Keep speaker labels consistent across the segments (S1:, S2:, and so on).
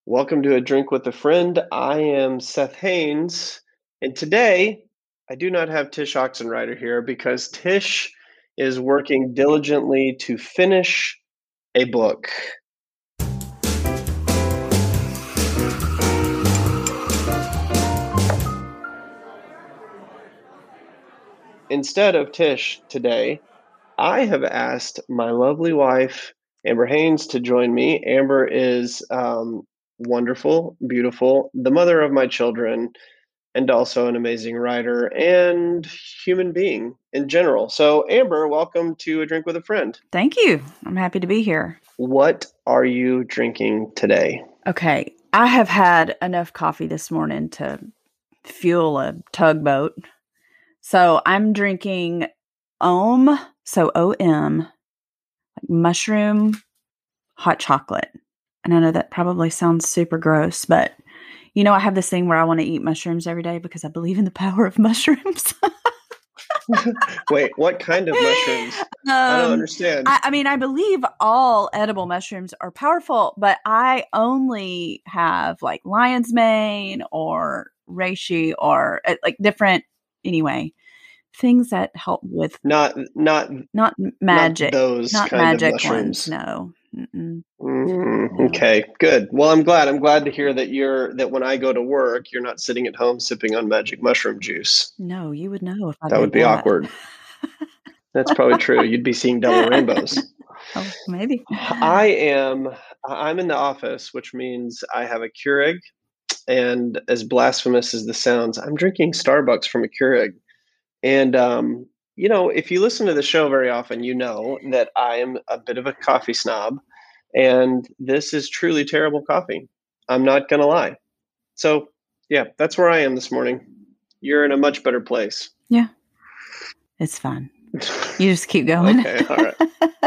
S1: Welcome to A Drink with a Friend. I am Seth Haynes, and today I do not have Tish Oxenrider here because Tish is working diligently to finish a book. Instead of Tish today, I have asked my lovely wife, Amber Haynes, to join me. Amber is wonderful, beautiful, the mother of my children, and also an amazing writer and human being in general. So, Amber, welcome to A Drink with a Friend.
S2: Thank you. I'm happy to be here.
S1: What are you drinking today?
S2: Okay. I have had enough coffee this morning to fuel a tugboat. So I'm drinking OM, so OM, mushroom hot chocolate. And I know that probably sounds super gross, but I have this thing where I want to eat mushrooms every day because I believe in the power of mushrooms.
S1: Wait, what kind of mushrooms? I don't understand.
S2: I believe all edible mushrooms are powerful, but I only have like lion's mane or reishi or like different, anyway, things that help with not
S1: Not
S2: magic,
S1: those
S2: not
S1: kind of
S2: magic ones.
S1: mushrooms.
S2: No, no.
S1: Okay, good. Well, I'm glad. I'm glad to hear that when I go to work, you're not sitting at home sipping on magic mushroom juice.
S2: No, you would know if I
S1: That would
S2: did
S1: be
S2: that.
S1: awkward. That's probably true. You'd be seeing double rainbows.
S2: Oh, maybe.
S1: I'm in the office, which means I have a Keurig, and as blasphemous as this sounds, I'm drinking Starbucks from a Keurig. And if you listen to the show very often, you know that I am a bit of a coffee snob, and this is truly terrible coffee. I'm not gonna lie. So, yeah, that's where I am this morning. You're in a much better place.
S2: Yeah, it's fine. You just keep going.
S1: Okay, all right.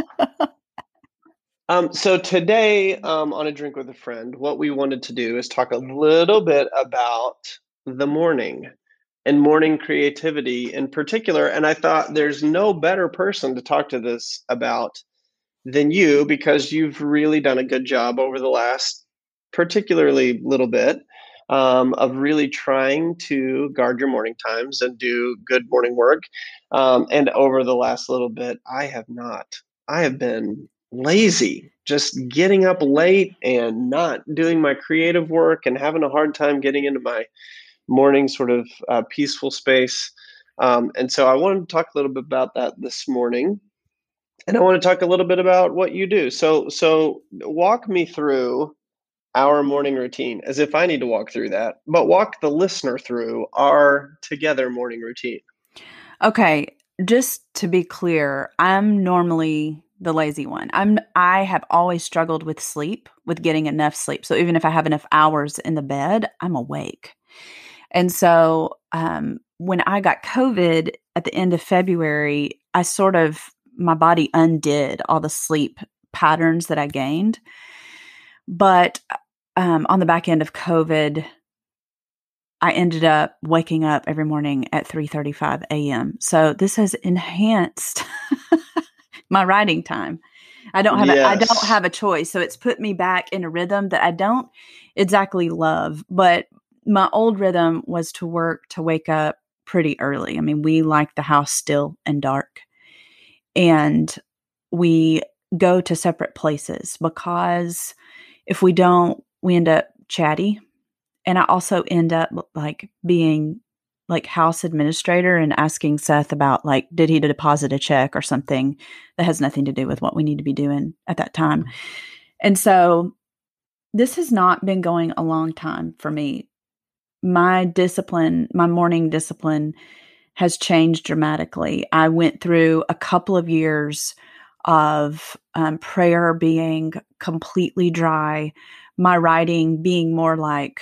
S1: So today, on A Drink with a Friend, what we wanted to do is talk a little bit about the morning and morning creativity in particular. And I thought there's no better person to talk to this about than you, because you've really done a good job over the last particularly little bit, of really trying to guard your morning times and do good morning work. And over the last little bit, I have not. I have been lazy, just getting up late and not doing my creative work and having a hard time getting into my morning sort of peaceful space. And so I wanted to talk a little bit about that this morning. And I want to talk a little bit about what you do. So walk me through our morning routine, as if I need to walk through that, but walk the listener through our together morning routine.
S2: Okay, just to be clear, I'm normally the lazy one. I have always struggled with sleep, with getting enough sleep. So even if I have enough hours in the bed, I'm awake. And so when I got COVID at the end of February, my body undid all the sleep patterns that I gained. But on the back end of COVID, I ended up waking up every morning at 3:35 a.m. So this has enhanced my writing time. I don't
S1: Yes.
S2: have a choice. So it's put me back in a rhythm that I don't exactly love, but my old rhythm was to wake up pretty early. I mean, we like the house still and dark, and we go to separate places because if we don't, we end up chatty. And I also end up like being like house administrator and asking Seth about like, did he deposit a check or something that has nothing to do with what we need to be doing at that time. And so this has not been going a long time for me. My morning discipline has changed dramatically. I went through a couple of years of prayer being completely dry, my writing being more like,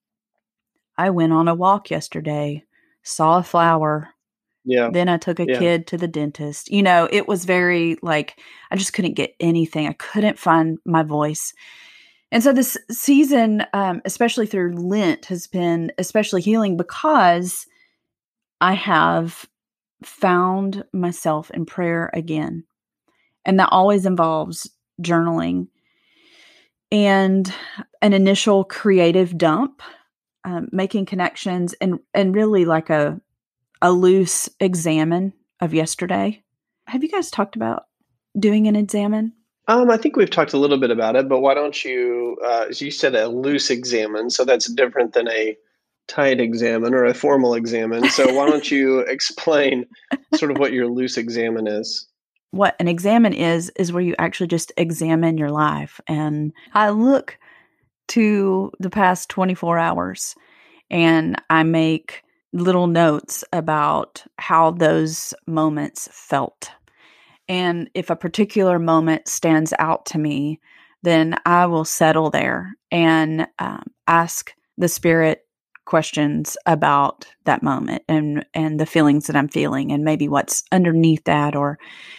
S2: I went on a walk yesterday, saw a flower,
S1: Yeah.
S2: then I took a
S1: Yeah.
S2: kid to the dentist. It was very like, I just couldn't get anything. I couldn't find my voice. And so this season, especially through Lent, has been especially healing because I have found myself in prayer again. And that always involves journaling. and an initial creative dump, making connections, and really like a loose examine of yesterday. Have you guys talked about doing an examine?
S1: I think we've talked a little bit about it, but why don't you, as you said, a loose examine, so that's different than a tight examine or a formal examine. So why don't you explain sort of what your loose examine is?
S2: What an examine is where you actually just examine your life. And I look to the past 24 hours and I make little notes about how those moments felt. And if a particular moment stands out to me, then I will settle there and ask the Spirit questions about that moment and the feelings that I'm feeling and maybe what's underneath that. Or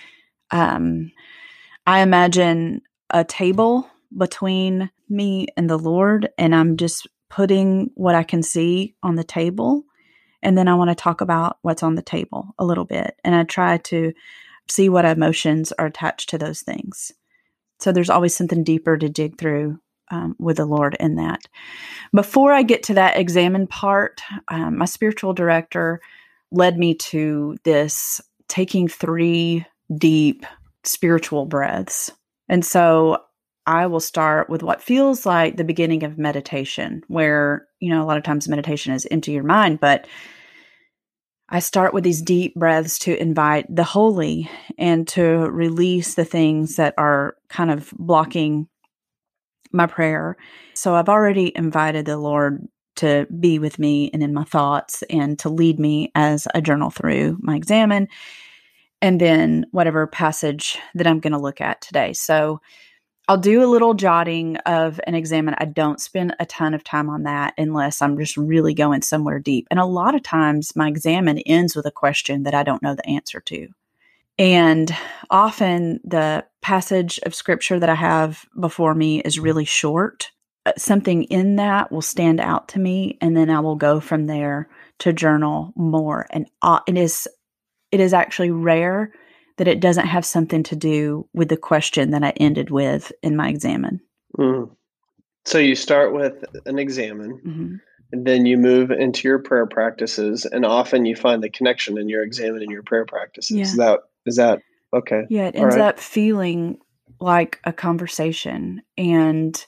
S2: I imagine a table between me and the Lord, and I'm just putting what I can see on the table. And then I want to talk about what's on the table a little bit. And I try to see what emotions are attached to those things. So there's always something deeper to dig through with the Lord in that. Before I get to that examine part, my spiritual director led me to this taking 3 deep spiritual breaths. And so I will start with what feels like the beginning of meditation, where, a lot of times meditation is into your mind, but I start with these deep breaths to invite the holy and to release the things that are kind of blocking my prayer. So I've already invited the Lord to be with me and in my thoughts and to lead me as I journal through my examine and then whatever passage that I'm going to look at today. So I'll do a little jotting of an examine. I don't spend a ton of time on that unless I'm just really going somewhere deep. And a lot of times my examine ends with a question that I don't know the answer to. And often the passage of scripture that I have before me is really short. Something in that will stand out to me, and then I will go from there to journal more. And it is actually rare that it doesn't have something to do with the question that I ended with in my examine.
S1: Mm. So you start with an examine,
S2: Mm-hmm.
S1: and then you move into your prayer practices, and often you find the connection in your examine and your prayer practices.
S2: Yeah.
S1: Is that okay?
S2: Yeah, it
S1: All
S2: ends
S1: right.
S2: up feeling like a conversation. And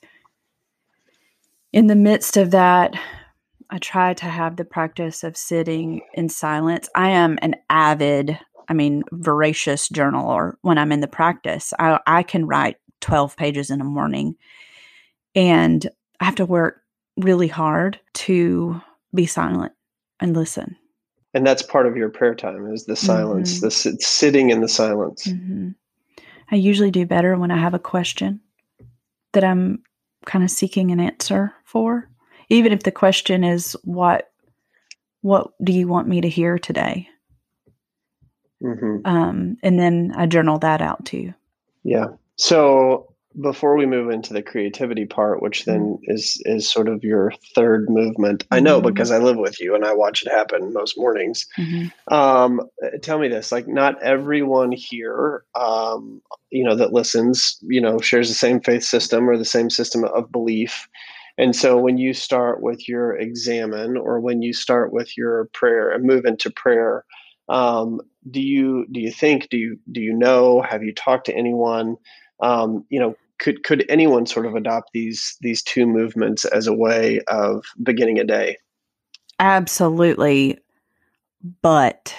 S2: in the midst of that, I try to have the practice of sitting in silence. I am an avid, voracious journaler when I'm in the practice. I can write 12 pages in a morning, and I have to work really hard to be silent and listen.
S1: And that's part of your prayer time is the silence,
S2: Mm-hmm.
S1: the sitting in the silence.
S2: Mm-hmm. I usually do better when I have a question that I'm kind of seeking an answer for, even if the question is, what do you want me to hear today?
S1: Mm-hmm.
S2: And then I journal that out too.
S1: Yeah. So before we move into the creativity part, which then
S2: Mm-hmm.
S1: is sort of your third movement, I know because I live with you and I watch it happen most mornings.
S2: Mm-hmm.
S1: Tell me this: like, not everyone here, that listens, shares the same faith system or the same system of belief. And so, when you start with your examine, or when you start with your prayer and move into prayer, um, do you think, do you know, have you talked to anyone? Could anyone sort of adopt these 2 movements as a way of beginning a day?
S2: Absolutely. But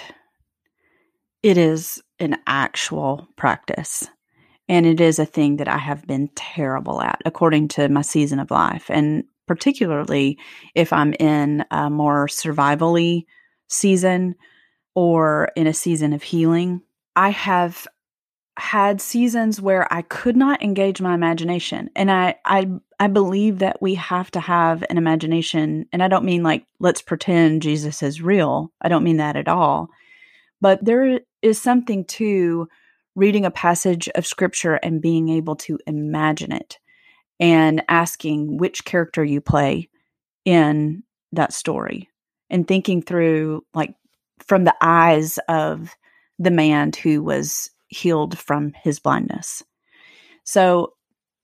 S2: it is an actual practice. And it is a thing that I have been terrible at according to my season of life. And particularly if I'm in a more survival-y season or in a season of healing. I have had seasons where I could not engage my imagination. And I believe that we have to have an imagination. And I don't mean like, let's pretend Jesus is real. I don't mean that at all. But there is something to reading a passage of scripture and being able to imagine it and asking which character you play in that story and thinking through, like, from the eyes of the man who was healed from his blindness. So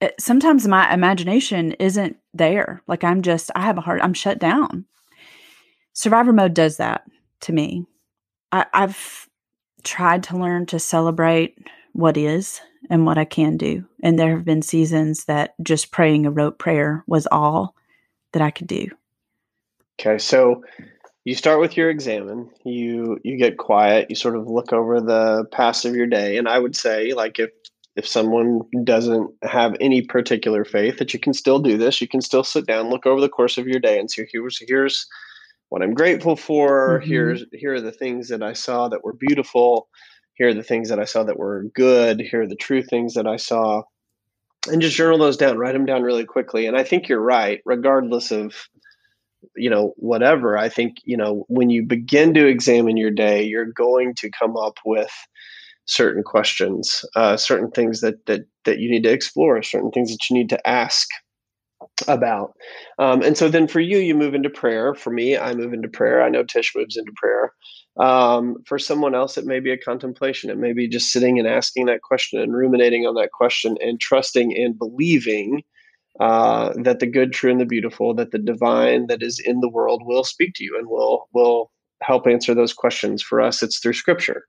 S2: sometimes my imagination isn't there. Like I'm shut down. Survivor mode does that to me. I've tried to learn to celebrate what is and what I can do. And there have been seasons that just praying a rote prayer was all that I could do.
S1: Okay, so you start with your examine. You get quiet. You sort of look over the past of your day, and I would say, like, if someone doesn't have any particular faith, that you can still do this. You can still sit down, look over the course of your day, and say, here's what I'm grateful for.
S2: Mm-hmm.
S1: Here are the things that I saw that were beautiful. Here are the things that I saw that were good. Here are the true things that I saw, and just journal those down. Write them down really quickly. And I think you're right, regardless of whatever. I think when you begin to examine your day, you're going to come up with certain questions, certain things that you need to explore, certain things that you need to ask about. And so then for you, you move into prayer. For me, I move into prayer. I know Tish moves into prayer. For someone else, it may be a contemplation. It may be just sitting and asking that question and ruminating on that question and trusting and believing that the good, true, and the beautiful, that the divine that is in the world will speak to you and will help answer those questions. For us, it's through Scripture.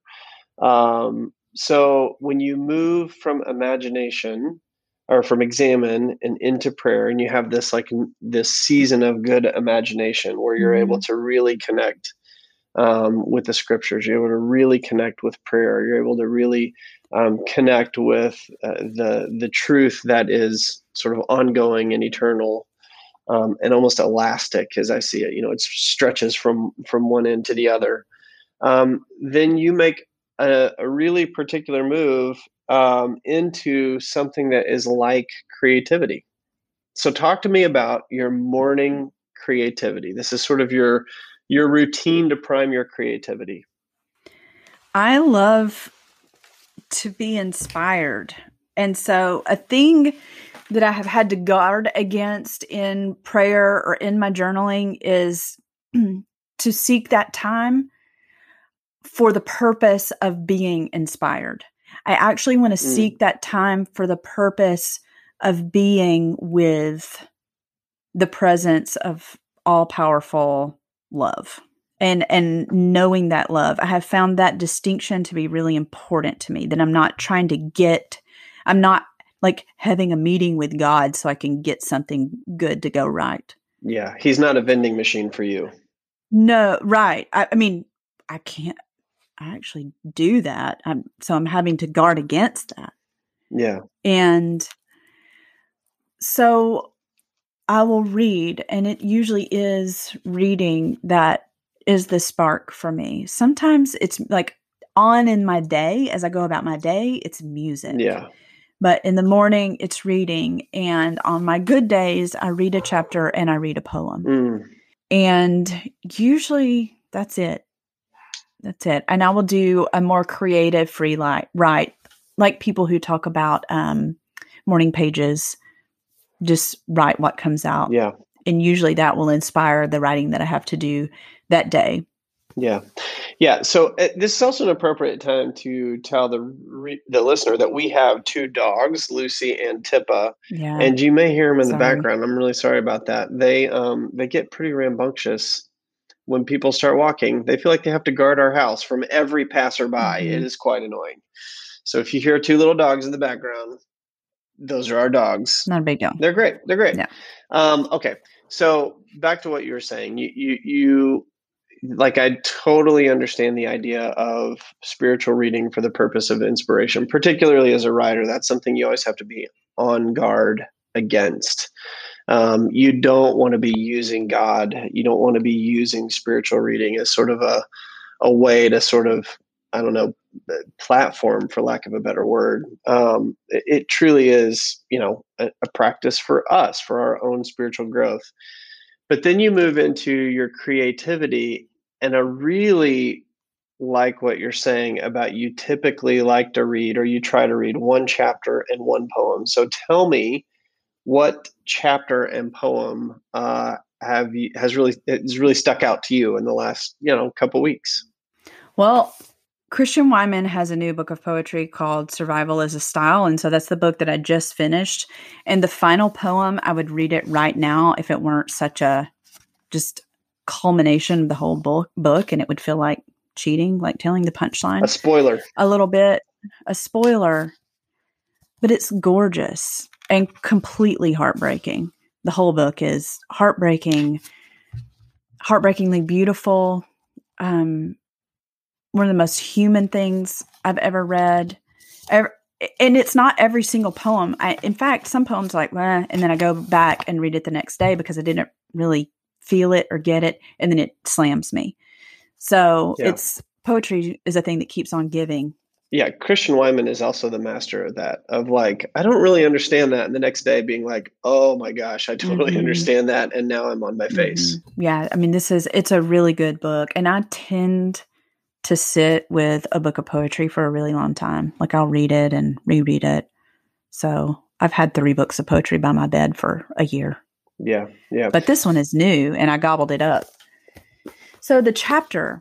S1: So when you move from imagination or from examine and into prayer, and you have this season of good imagination where you're able
S2: Mm-hmm.
S1: to really connect with the Scriptures, you're able to really connect with prayer, you're able to really connect with the truth that is sort of ongoing and eternal, and almost elastic, as I see it. It stretches from one end to the other. Then you make a really particular move into something that is like creativity. So talk to me about your morning creativity. This is sort of your routine to prime your creativity.
S2: I love to be inspired. And so a thing that I have had to guard against in prayer or in my journaling is to seek that time for the purpose of being inspired. I actually want to seek that time for the purpose of being with the presence of all powerful love and knowing that love. I have found that distinction to be really important to me, that I'm not like having a meeting with God so I can get something good to go right.
S1: Yeah, he's not a vending machine for you.
S2: No, right. I mean, I can't actually do that. So I'm having to guard against that.
S1: Yeah.
S2: And so I will read, and it usually is reading that is the spark for me. Sometimes it's like on in my day, as I go about my day, it's music.
S1: Yeah.
S2: But in the morning, it's reading. And on my good days, I read a chapter and I read a poem. And usually that's it. That's it. And I will do a more creative free write, like people who talk about morning pages, just write what comes out.
S1: Yeah.
S2: And usually that will inspire the writing that I have to do that day.
S1: Yeah. Yeah. So this is also an appropriate time to tell the listener that we have two dogs, Lucy and Tippa.
S2: Yeah.
S1: And you may hear them in the
S2: Sorry.
S1: background. I'm really sorry about that. They get pretty rambunctious when people start walking. They feel like they have to guard our house from every passerby.
S2: Mm-hmm.
S1: It is quite annoying. So if you hear two little dogs in the background, those are our dogs.
S2: Not a big deal.
S1: They're great. They're great.
S2: Yeah.
S1: Okay. So back to what you were saying. You like, I totally understand the idea of spiritual reading for the purpose of inspiration, particularly as a writer. That's something you always have to be on guard against. You don't want to be using God. You don't want to be using spiritual reading as sort of a way to sort of, I don't know, platform, for lack of a better word. It truly is, a practice for us, for our own spiritual growth. But then you move into your creativity, and I really like what you're saying about you typically like to read, or you try to read, one chapter and one poem. So tell me, what chapter and poem has really stuck out to you in the last couple weeks?
S2: Well, Christian Wyman has a new book of poetry called Survival as a Style. And so that's the book that I just finished. And the final poem, I would read it right now if it weren't such a just culmination of the whole book. And it would feel like cheating, like telling the punchline.
S1: A spoiler.
S2: A little bit, a spoiler, but it's gorgeous and completely heartbreaking. The whole book is heartbreakingly beautiful. One of the most human things I've ever read. And it's not every single poem. In fact, some poems like, and then I go back and read it the next day because I didn't really feel it or get it. And then it slams me. So poetry is a thing that keeps on giving.
S1: Yeah. Christian Wyman is also the master of that, of like, I don't really understand that. And the next day being like, oh my gosh, I totally understand that. And now I'm on my face.
S2: Yeah. I mean, it's a really good book. And I tend to sit with a book of poetry for a really long time. Like I'll read it and reread it. So I've had 3 books of poetry by my bed for a year.
S1: Yeah. Yeah.
S2: But this one is new and I gobbled it up. So the chapter,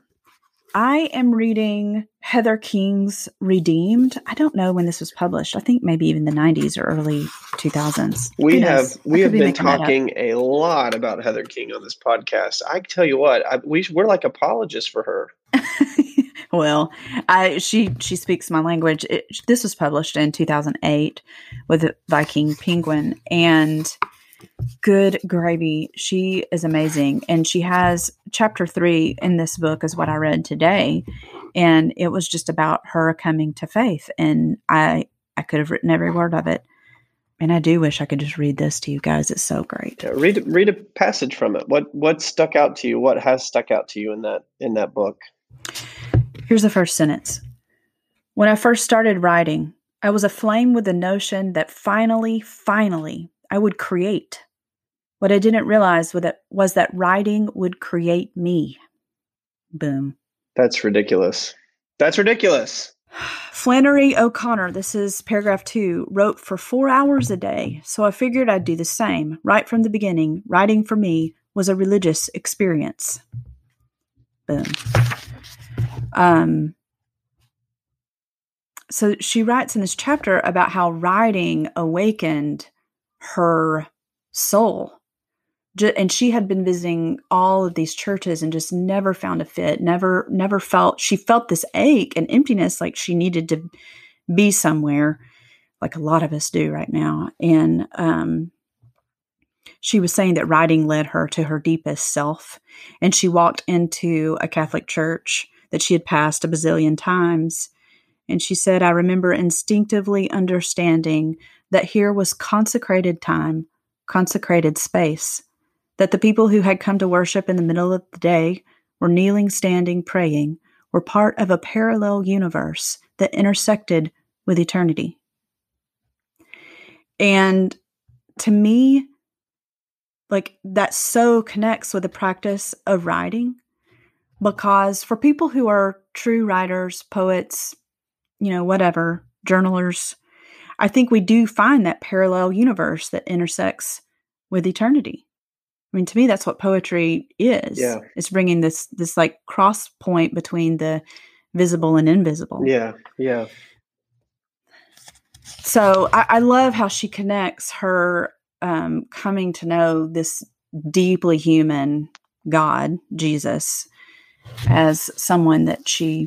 S2: I am reading Heather King's Redeemed. I don't know when this was published. I think maybe even the 90s or early 2000s.
S1: We have been talking a lot about Heather King on this podcast. I tell you what, we're like apologists for her.
S2: Well, she speaks my language. This was published in 2008 with Viking Penguin, and good gravy, she is amazing. And she has chapter 3 in this book is what I read today, and it was just about her coming to faith. And I could have written every word of it, and I do wish I could just read this to you guys. It's so great.
S1: Yeah, read a passage from it. What stuck out to you? What has stuck out to you in that book?
S2: Here's the first sentence. When I first started writing, I was aflame with the notion that finally, I would create. What I didn't realize was that writing would create me. Boom.
S1: That's ridiculous. That's ridiculous.
S2: Flannery O'Connor, this is paragraph 2, wrote for 4 hours a day, so I figured I'd do the same. Right from the beginning, writing for me was a religious experience. Boom. So she writes in this chapter about how writing awakened her soul. And she had been visiting all of these churches and just never found a fit, never she felt this ache and emptiness, like she needed to be somewhere, like a lot of us do right now. And she was saying that writing led her to her deepest self. And she walked into a Catholic church that she had passed a bazillion times. And she said, I remember instinctively understanding that here was consecrated time, consecrated space, that the people who had come to worship in the middle of the day were kneeling, standing, praying, were part of a parallel universe that intersected with eternity. And to me, like that so connects with the practice of writing, because for people who are true writers, poets, whatever, journalers, I think we do find that parallel universe that intersects with eternity. I mean, to me, that's what poetry is.
S1: Yeah.
S2: It's bringing this like cross point between the visible and invisible.
S1: Yeah. Yeah.
S2: So I love how she connects her coming to know this deeply human God, Jesus, as someone that she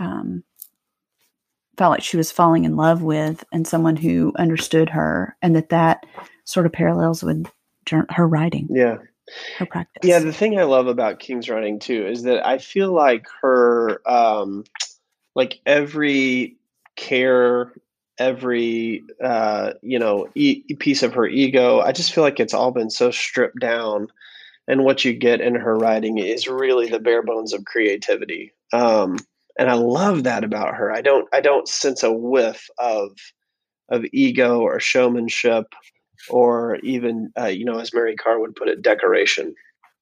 S2: felt like she was falling in love with, and someone who understood her, and that sort of parallels with her writing.
S1: Yeah.
S2: Her practice.
S1: Yeah. The thing I love about King's writing too is that I feel like her, like every care, every, piece of her ego, I just feel like it's all been so stripped down. And what you get in her writing is really the bare bones of creativity. And I love that about her. I don't sense a whiff of ego or showmanship, or even, as Mary Karr would put it, decoration.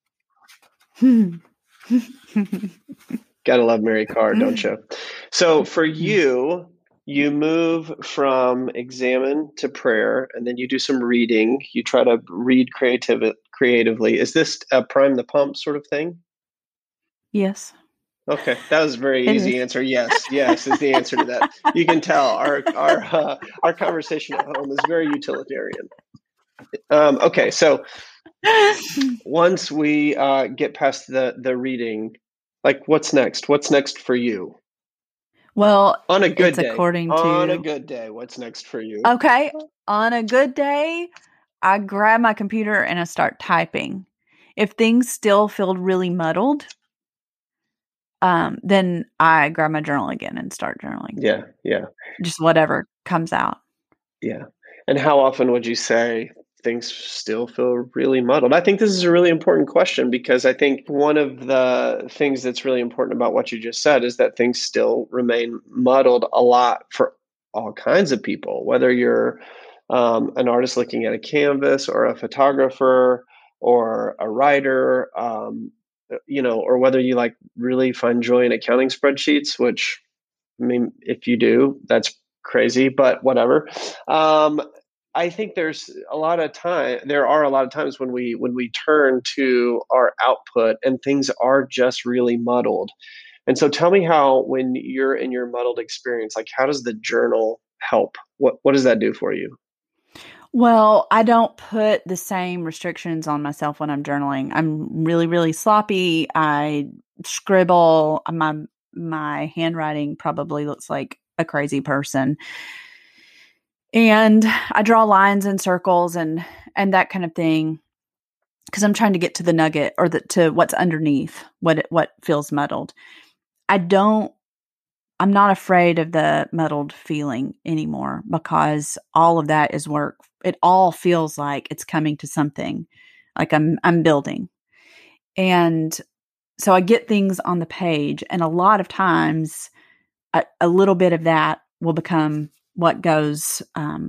S1: Gotta love Mary Karr, don't you? So for you move from examine to prayer, and then you do some reading. You try to read creatively. Is this a prime the pump sort of thing?
S2: Yes.
S1: Okay, that was a very
S2: It
S1: easy
S2: is.
S1: answer. Yes, yes is the answer to that. You can tell our conversation at home is very utilitarian. Okay, so once we get past the reading, like what's next? What's next for you
S2: Well,
S1: on a good
S2: it's
S1: day?
S2: according
S1: On a
S2: to,
S1: good day, what's next for you?
S2: okay, on a good day, I grab my computer and I start typing. If things still feel really muddled, then I grab my journal again and start journaling.
S1: Yeah, yeah,
S2: Just whatever comes out.
S1: yeah. And how often would you say things still feel really muddled? I think this is a really important question because I think one of the things that's really important about what you just said is that things still remain muddled a lot for all kinds of people, whether you're an artist looking at a canvas or a photographer or a writer, or whether you like really find joy in accounting spreadsheets, which I mean, if you do, that's crazy, but whatever. Um, I think there are a lot of times when we turn to our output and things are just really muddled. And so tell me how when you're in your muddled experience, like how does the journal help? What does that do for you?
S2: Well, I don't put the same restrictions on myself when I'm journaling. I'm really, really sloppy. I scribble. My handwriting probably looks like a crazy person. And I draw lines and circles and that kind of thing because I'm trying to get to the nugget or to what's underneath what feels muddled. I don't I'm not afraid of the muddled feeling anymore because all of that is work. It all feels like it's coming to something, like I'm building. And so I get things on the page, and a lot of times a little bit of that will become what goes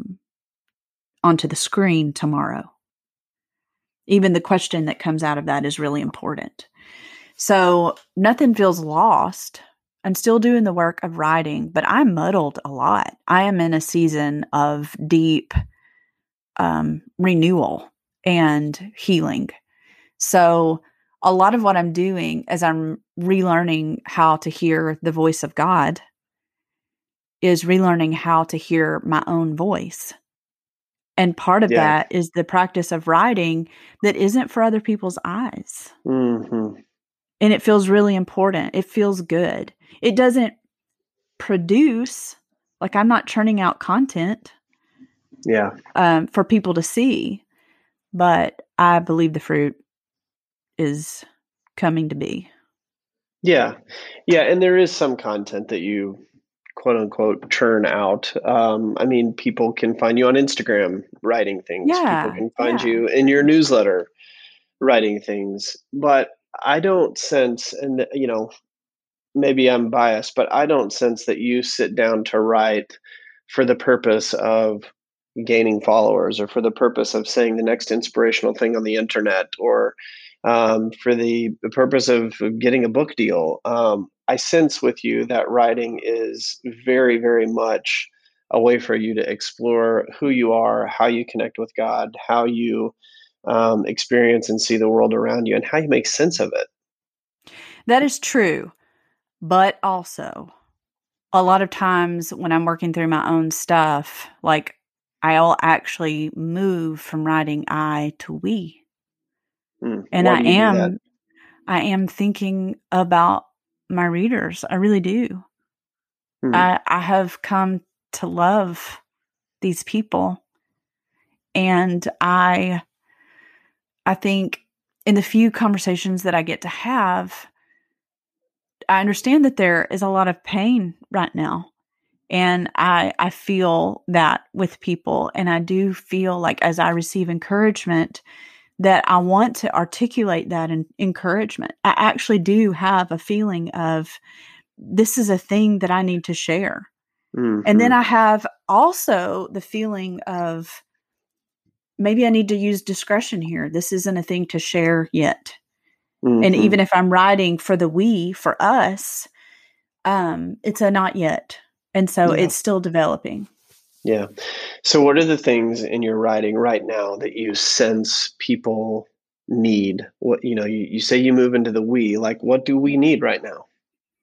S2: onto the screen tomorrow. Even the question that comes out of that is really important. So nothing feels lost. I'm still doing the work of writing, but I'm muddled a lot. I am in a season of deep renewal and healing. So a lot of what I'm doing as I'm relearning how to hear the voice of God is relearning how to hear my own voice. And part of
S1: Yeah.
S2: that is the practice of writing that isn't for other people's eyes.
S1: Hmm.
S2: And it feels really important. It feels good. It doesn't produce, like I'm not churning out content
S1: Yeah.
S2: for people to see, but I believe the fruit is coming to be.
S1: Yeah. Yeah. And there is some content that you quote unquote churn out. I mean, people can find you on Instagram writing things, people
S2: Yeah,
S1: can find
S2: yeah.
S1: you in your newsletter writing things. But I don't sense, and maybe I'm biased, but I don't sense that you sit down to write for the purpose of gaining followers or for the purpose of saying the next inspirational thing on the internet or for the purpose of getting a book deal. I sense with you that writing is very, very much a way for you to explore who you are, how you connect with God, how you experience and see the world around you, and how you make sense of it.
S2: That is true. But also, a lot of times when I'm working through my own stuff, like I'll actually move from writing I to we. And
S1: Why do you do that?
S2: I am thinking about my readers. I really do.
S1: Hmm.
S2: I have come to love these people. And I think in the few conversations that I get to have, I understand that there is a lot of pain right now. And I feel that with people. And I do feel like as I receive encouragement, that I want to articulate that in encouragement. I actually do have a feeling of this is a thing that I need to share. And then
S1: Hmm.
S2: I have also the feeling of maybe I need to use discretion here. This isn't a thing to share yet. And
S1: Hmm.
S2: even if I'm writing for the we, for us, it's a not yet. And so
S1: Yeah.
S2: it's still developing.
S1: Yeah. So, what are the things in your writing right now that you sense people need? What you say you move into the we. Like, what do we need right now?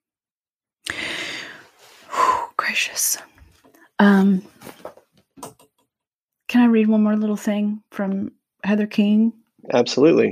S2: gracious. Can I read one more little thing from Heather King?
S1: Absolutely.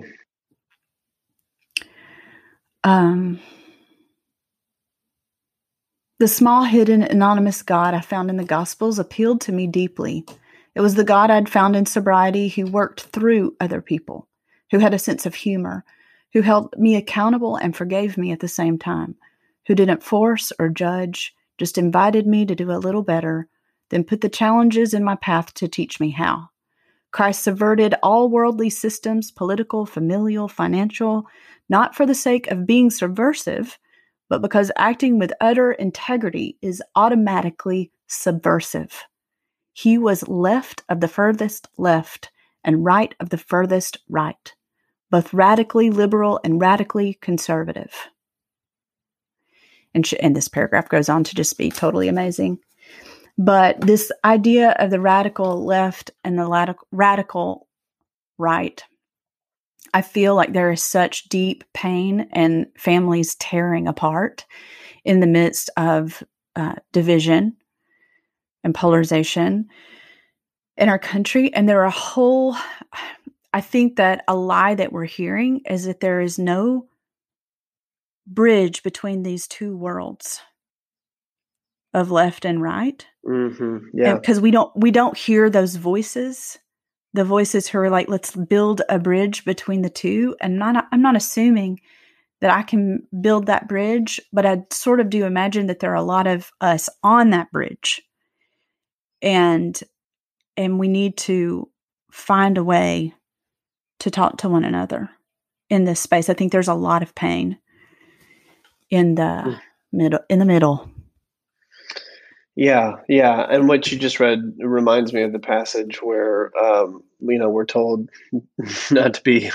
S2: The small, hidden, anonymous God I found in the Gospels appealed to me deeply. It was the God I'd found in sobriety who worked through other people, who had a sense of humor, who held me accountable and forgave me at the same time, who didn't force or judge, just invited me to do a little better, then put the challenges in my path to teach me how. Christ subverted all worldly systems, political, familial, financial, not for the sake of being subversive, but because acting with utter integrity is automatically subversive. He was left of the furthest left and right of the furthest right, both radically liberal and radically conservative. And this paragraph goes on to just be totally amazing. But this idea of the radical left and the radical right, I feel like there is such deep pain and families tearing apart in the midst of division and polarization in our country. And I think that a lie that we're hearing is that there is no bridge between these two worlds of left and right.
S1: Mm-hmm. Yeah.
S2: Because we don't hear those voices. The voices who are like, let's build a bridge between the two. And I'm not assuming that I can build that bridge, but I sort of do imagine that there are a lot of us on that bridge. And we need to find a way to talk to one another in this space. I think there's a lot of pain in the middle.
S1: Yeah. And what you just read reminds me of the passage where, we're told not to be,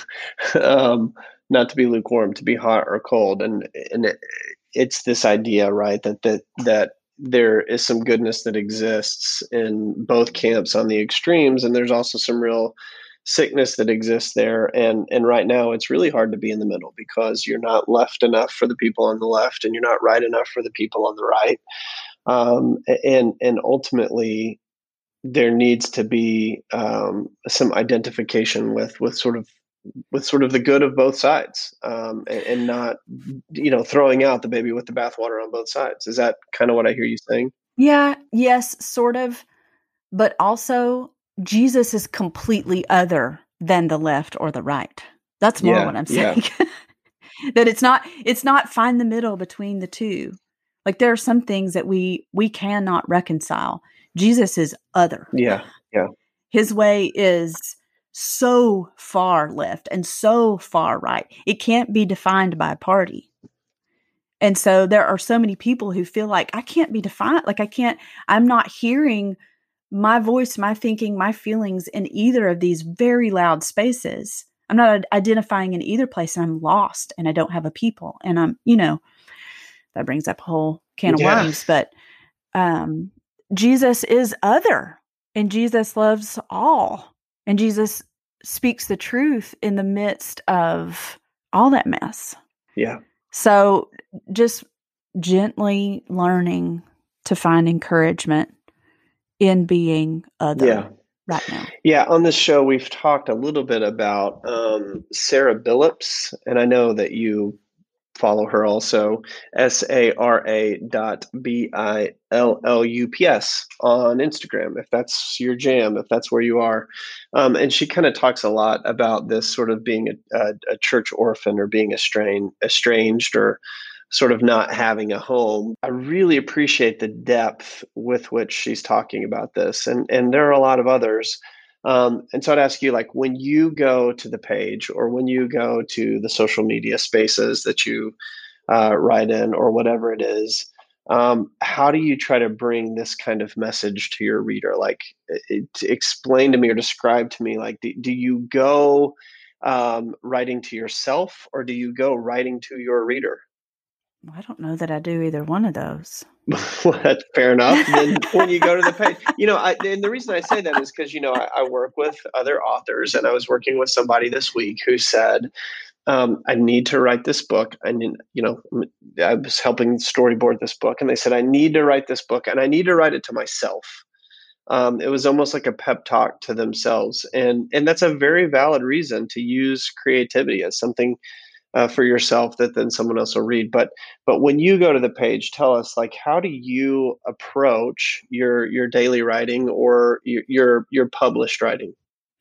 S1: not to be lukewarm, to be hot or cold. And it's this idea, right, that there is some goodness that exists in both camps on the extremes. And there's also some real sickness that exists there. And right now it's really hard to be in the middle because you're not left enough for the people on the left and you're not right enough for the people on the right. And ultimately, there needs to be some identification with sort of the good of both sides, and not throwing out the baby with the bathwater on both sides. Is that kind of what I hear you saying?
S2: Yeah. Yes. Sort of. But also, Jesus is completely other than the left or the right. That's more what I'm saying. That it's not find the middle between the two. Like there are some things that we cannot reconcile. Jesus is other.
S1: Yeah.
S2: His way is so far left and so far right. It can't be defined by a party. And so there are so many people who feel like I can't be defined. Like I'm not hearing my voice, my thinking, my feelings in either of these very loud spaces. I'm not identifying in either place and I'm lost and I don't have a people. And I'm, that brings up a whole can of worms, but Jesus is other and Jesus loves all. And Jesus speaks the truth in the midst of all that mess.
S1: Yeah.
S2: So just gently learning to find encouragement in being other right now.
S1: Yeah. On this show, we've talked a little bit about Sarah Billups, and I know that you follow her also, Sara.Billups on Instagram, if that's your jam, if that's where you are. And she kind of talks a lot about this sort of being a church orphan or being estranged or sort of not having a home. I really appreciate the depth with which she's talking about this. And there are a lot of others. And so I'd ask you, like, when you go to the page or when you go to the social media spaces that you write in or whatever it is, how do you try to bring this kind of message to your reader? Like, to explain to me or describe to me, like, do you go writing to yourself or do you go writing to your reader?
S2: I don't know that I do either one of those.
S1: Well, that's fair enough. Then when you go to the page, and the reason I say that is because, I work with other authors, and I was working with somebody this week who said, I need to write this book. I was helping storyboard this book, and they said, I need to write this book, and I need to write it to myself. It was almost like a pep talk to themselves, and that's a very valid reason to use creativity as something for yourself that then someone else will read. But when you go to the page, tell us, like, how do you approach your daily writing or your published writing?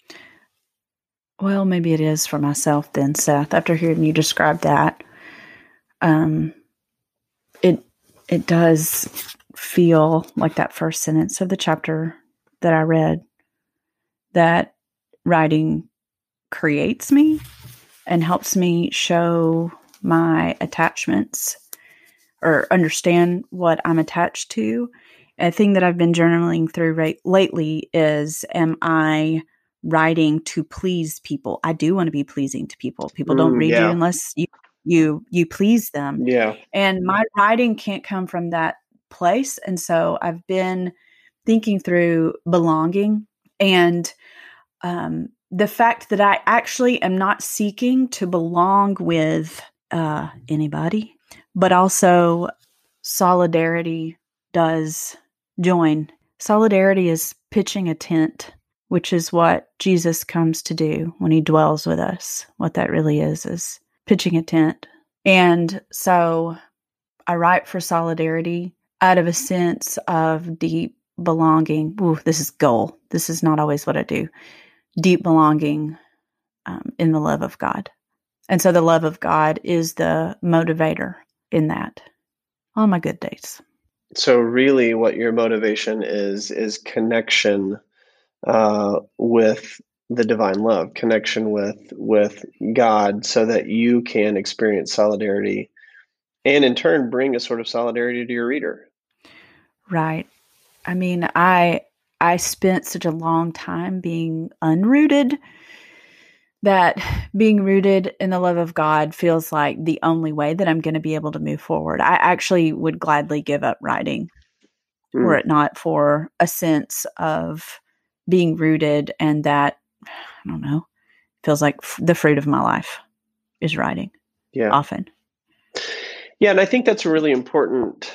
S2: Well, maybe it is for myself then, Seth. After hearing you describe that, um, it it does feel like that first sentence of the chapter that I read, that writing creates me and helps me show my attachments or understand what I'm attached to. A thing that I've been journaling through lately is, am I writing to please people? I do want to be pleasing to people. People don't read you
S1: Yeah,
S2: unless you please them.
S1: yeah.
S2: And my writing can't come from that place. And so I've been thinking through belonging and the fact that I actually am not seeking to belong with anybody, but also solidarity does join. Solidarity is pitching a tent, which is what Jesus comes to do when he dwells with us. What that really is pitching a tent. And so I write for solidarity out of a sense of deep belonging. Ooh, this is goal. This is not always what I do. Deep belonging in the love of God. And so the love of God is the motivator in that on my good days.
S1: So really, what your motivation is connection with the divine love, connection with God, so that you can experience solidarity, and in turn bring a sort of solidarity to your reader.
S2: Right. I mean, I spent such a long time being unrooted that being rooted in the love of God feels like the only way that I'm going to be able to move forward. I actually would gladly give up writing were
S1: Mm,
S2: it not for a sense of being rooted, and that, I don't know, feels like the fruit of my life is writing
S1: yeah.
S2: often.
S1: Yeah, and I think that's a really important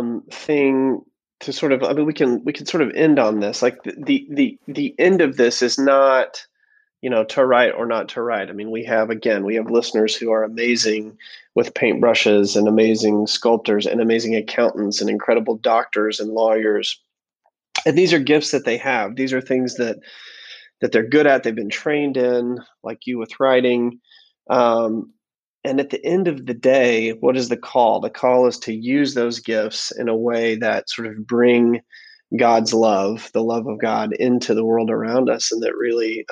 S1: thing to sort of. I mean, we can sort of end on this. Like the end of this is not, to write or not to write. I mean, we have listeners who are amazing with paintbrushes and amazing sculptors and amazing accountants and incredible doctors and lawyers. And these are gifts that they have. These are things that they're good at. They've been trained in, like you with writing. Um, and at the end of the day, what is the call? The call is to use those gifts in a way that sort of bring God's love, the love of God, into the world around us, and that really,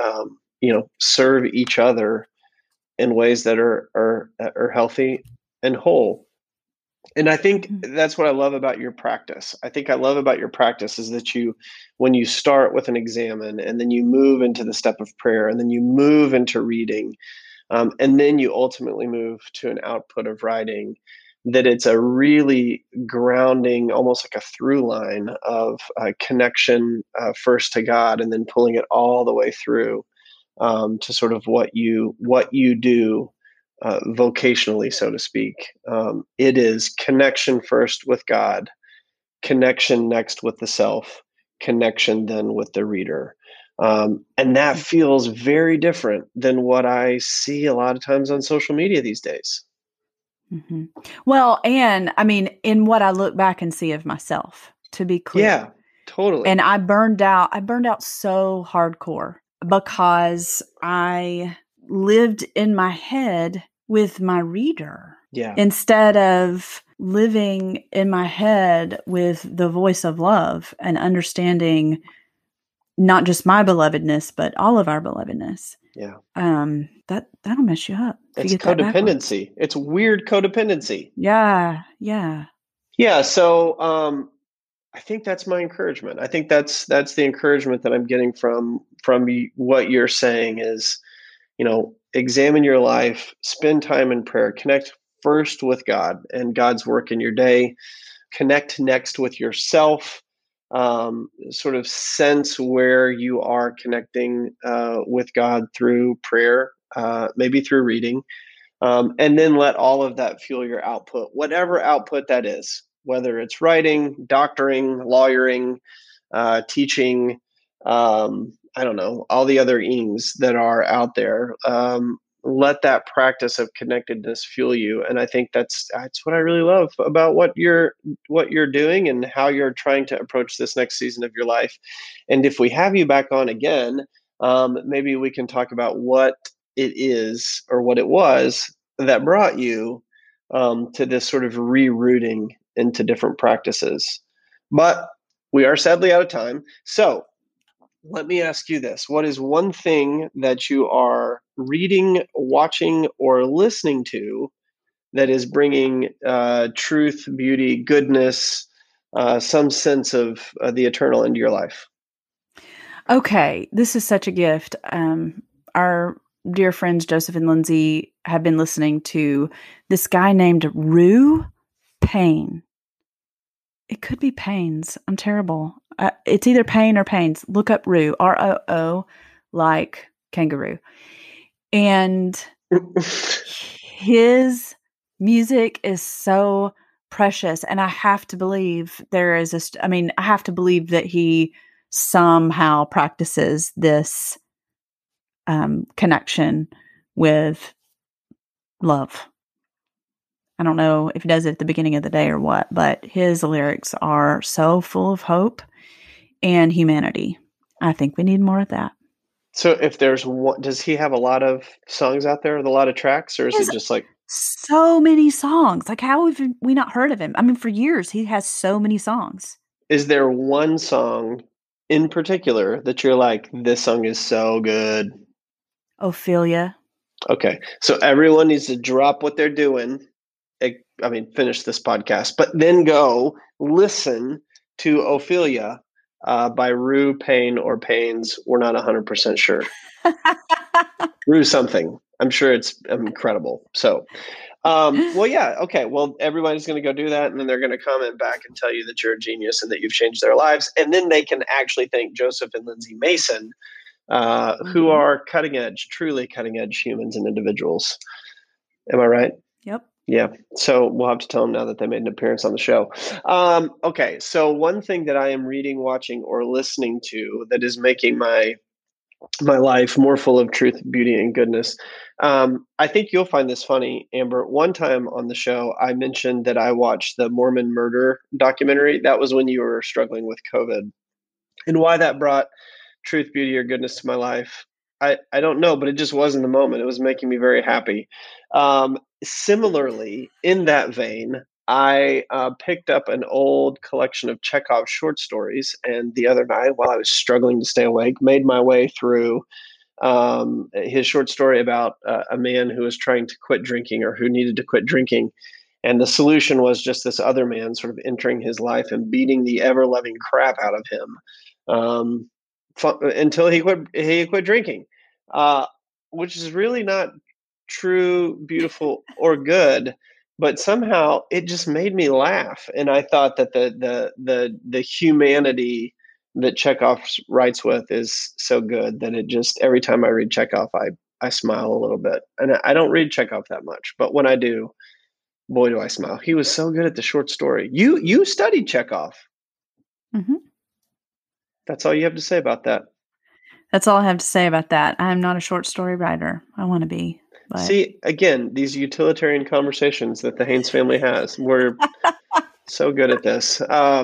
S1: serve each other in ways that are healthy and whole. And I think
S2: Mhm.
S1: that's what I love about your practice. I think I love about your practice is that when you start with an examine, and then you move into the step of prayer, and then you move into reading, and then you ultimately move to an output of writing, that it's a really grounding, almost like a through line of connection, first to God, and then pulling it all the way through to sort of what you do vocationally, so to speak. It is connection first with God, connection next with the self, connection then with the reader. And that feels very different than what I see a lot of times on social media these days.
S2: Mm-hmm. Well, and I mean, in what I look back and see of myself, to be clear,
S1: Yeah, totally.
S2: and I burned out. I burned out so hardcore because I lived in my head with my reader
S1: Yeah,
S2: instead of living in my head with the voice of love and understanding not just my belovedness, but all of our belovedness.
S1: yeah.
S2: That'll mess you up if you
S1: It's
S2: get that backwards.
S1: codependency. It's weird codependency.
S2: Yeah, yeah.
S1: Yeah. So I think that's my encouragement. I think that's the encouragement that I'm getting from what you're saying is, examine your life, spend time in prayer, connect first with God and God's work in your day, connect next with yourself, sort of sense where you are connecting with God through prayer, maybe through reading, And then let all of that fuel your output, whatever output that is, whether it's writing, doctoring, lawyering, teaching, I don't know, all the other ings that are out there. Let that practice of connectedness fuel you, and I think that's what I really love about what you're doing and how you're trying to approach this next season of your life. And if we have you back on again, maybe we can talk about what it is or what it was that brought you to this sort of rerouting into different practices. But we are sadly out of time. So let me ask you this. What is one thing that you are reading, watching, or listening to that is bringing truth, beauty, goodness, some sense of the eternal into your life?
S2: Okay, this is such a gift. Our dear friends Joseph and Lindsay have been listening to this guy named Rue Payne. It could be Paynes. I'm terrible. It's either Payne or Paynes. Look up Roo, ROO, like kangaroo. And his music is so precious. And I have to believe I have to believe that he somehow practices this connection with love. I don't know if he does it at the beginning of the day or what, but his lyrics are so full of hope and humanity. I think we need more of that.
S1: So if there's one, does he have a lot of songs out there with a lot of tracks, or is it just like
S2: so many songs? Like, how have we not heard of him? I mean, for years he has so many songs.
S1: Is there one song in particular that you're like, this song is so good?
S2: Ophelia.
S1: Okay, so everyone needs to drop what they're doing. Finish this podcast, but then go listen to Ophelia by Rue Payne or Paynes. We're not 100% sure. Rue something. I'm sure it's incredible. So, yeah. Okay. Well, everybody's going to go do that. And then they're going to comment back and tell you that you're a genius and that you've changed their lives. And then they can actually thank Joseph and Lindsay Mason, who are cutting edge, truly cutting edge humans and individuals. Am I right?
S2: Yep.
S1: Yeah. So we'll have to tell them now that they made an appearance on the show. Okay. So one thing that I am reading, watching, or listening to that is making my life more full of truth, beauty, and goodness. I think you'll find this funny, Amber. One time on the show, I mentioned that I watched the Mormon murder documentary. That was when you were struggling with COVID. And why that brought truth, beauty, or goodness to my life, I don't know, but it just was in the moment. It was making me very happy. Similarly, in that vein, I picked up an old collection of Chekhov's short stories, and the other night, while I was struggling to stay awake, made my way through his short story about a man who was trying to quit drinking or who needed to quit drinking. And the solution was just this other man sort of entering his life and beating the ever loving crap out of him until he quit drinking, which is really not true, beautiful, or good. But somehow it just made me laugh, and I thought that the humanity that Chekhov writes with is so good that it just every time I read Chekhov, I smile a little bit. And I don't read Chekhov that much, but when I do, boy, do I smile. He was so good at the short story. You studied Chekhov.
S2: Mm-hmm.
S1: That's all you have to say about that.
S2: That's all I have to say about that. I'm not a short story writer. I want to be. But...
S1: See, again, these utilitarian conversations that the Haynes family has. We're so good at this.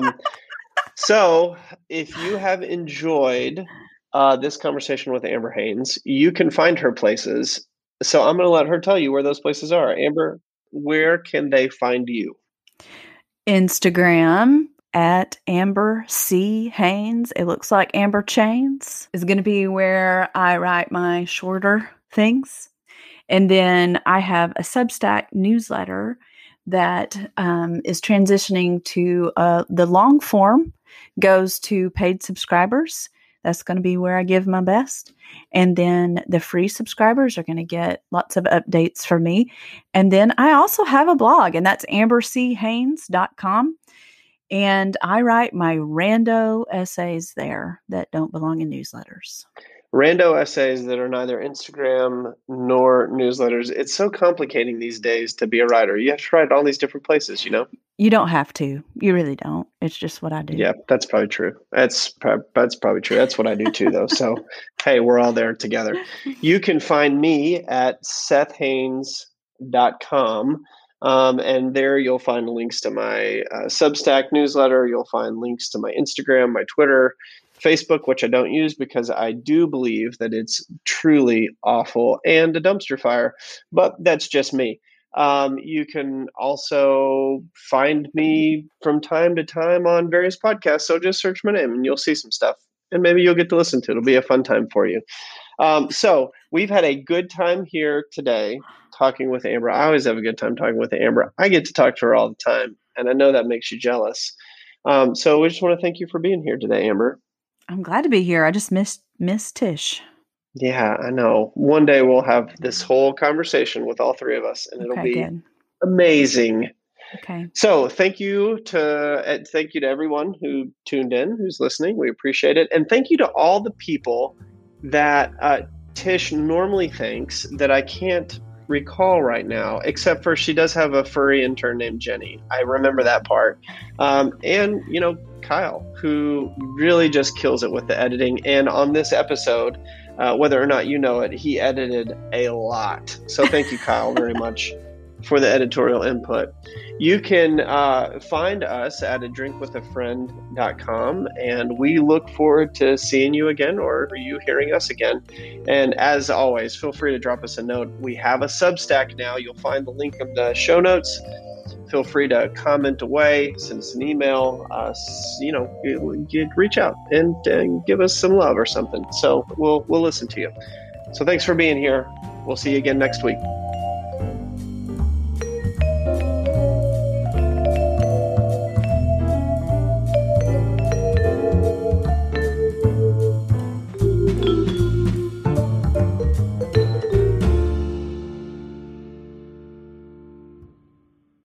S1: So if you have enjoyed this conversation with Amber Haynes, you can find her places. So I'm going to let her tell you where those places are. Amber, where can they find you?
S2: Instagram at Amber C. Haynes. It looks like Amber Chains is going to be where I write my shorter things. And then I have a Substack newsletter that is transitioning to the long form goes to paid subscribers. That's going to be where I give my best. And then the free subscribers are going to get lots of updates from me. And then I also have a blog, and that's amberchaynes.com. And I write my rando essays there that don't belong in newsletters.
S1: rando essays that are neither Instagram nor newsletters. It's so complicating these days to be a writer. You have to write all these different places, you know?
S2: You don't have to. You really don't. It's just what I do.
S1: Yeah, that's probably true. That's probably true. That's what I do too, though. So, hey, we're all there together. You can find me at SethHaines.com. And there you'll find links to my Substack newsletter. You'll find links to my Instagram, my Twitter, Facebook, which I don't use because I do believe that it's truly awful and a dumpster fire. But that's just me. You can also find me from time to time on various podcasts. So just search my name and you'll see some stuff. And maybe you'll get to listen to it. It'll be a fun time for you. So we've had a good time here today talking with Amber. I always have a good time talking with Amber. I get to talk to her all the time, and I know that makes you jealous. So we just want to thank you for being here today, Amber.
S2: I'm glad to be here. I just miss Tish.
S1: Yeah, I know. One day we'll have this whole conversation with all three of us, and it'll be
S2: good.
S1: Amazing.
S2: Okay.
S1: So thank you to everyone who tuned in, who's listening. We appreciate it, and thank you to all the people that Tish normally thanks that I can't recall right now, except for she does have a furry intern named Jenny. I remember that part, and Kyle, who really just kills it with the editing. And on this episode, whether or not you know it, he edited a lot. So thank you, Kyle, very much for the editorial input. You can find us at adrinkwithafriend.com, and we look forward to seeing you again or you hearing us again. And as always, feel free to drop us a note. We have a Substack now. You'll find the link in the show notes. Feel free to comment away, send us an email, reach out and give us some love or something. So we'll listen to you. So thanks for being here. We'll see you again next week.